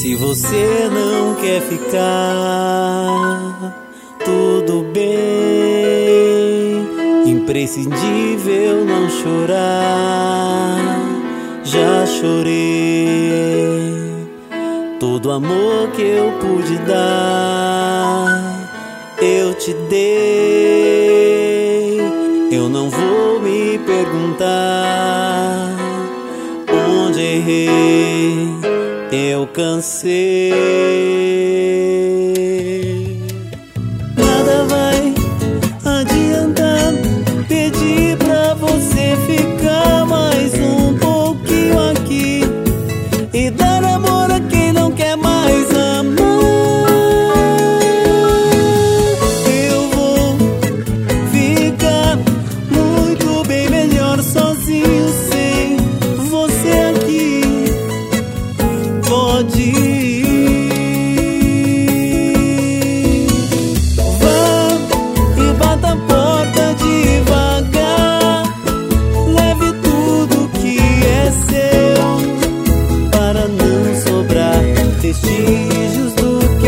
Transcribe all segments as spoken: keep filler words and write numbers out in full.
Se você não quer ficar, tudo bem. Imprescindível não chorar. Já chorei. Todo amor que eu pude dar, eu te dei. Eu não vou me perguntar onde errei. Eu cansei. Nada vai adiantar pedir pra você ficar mais um pouquinho aqui e dar amor a quem não quer mais amar. Eu vou ficar muito bem melhor sozinho sem você aqui. Pode ir, vá e bata a porta devagar. Leve tudo que é seu para não sobrar vestígios do que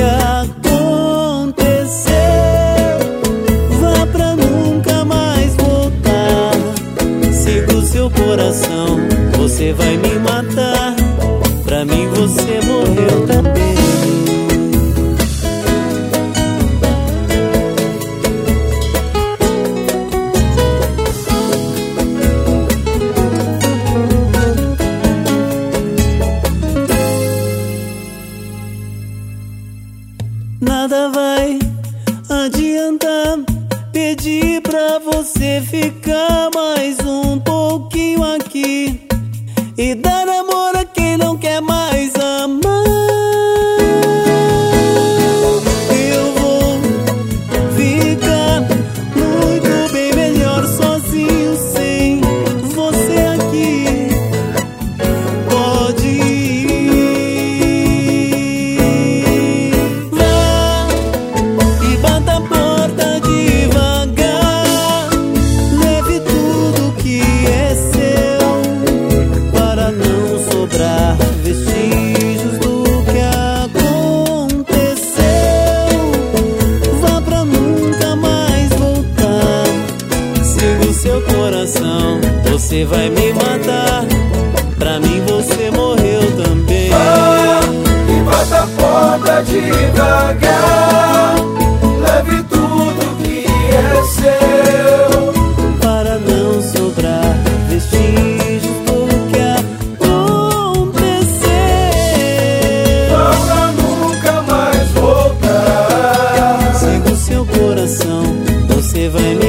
aconteceu. Vá pra nunca mais voltar. Siga o seu coração, você vai me matar. Pra mim você morreu também. Nada vai adiantar pedir pra você ficar mais um pouquinho aqui e dar amor a quem não quer mais amar. Eu vou ficar muito bem melhor sozinho sem você aqui. Pode ir, vá e bata a porta devagar. Leve tudo que é seu para não sobrar vestígios do que aconteceu. Vá pra nunca mais voltar. Siga o seu coração, você vai me matar. Pra mim você morreu também. Vá e bata a porta devagar. Leve tudo que é seu para não sobrar vestígios do que aconteceu. Vá pra nunca mais voltar. Siga o seu coração, você vai me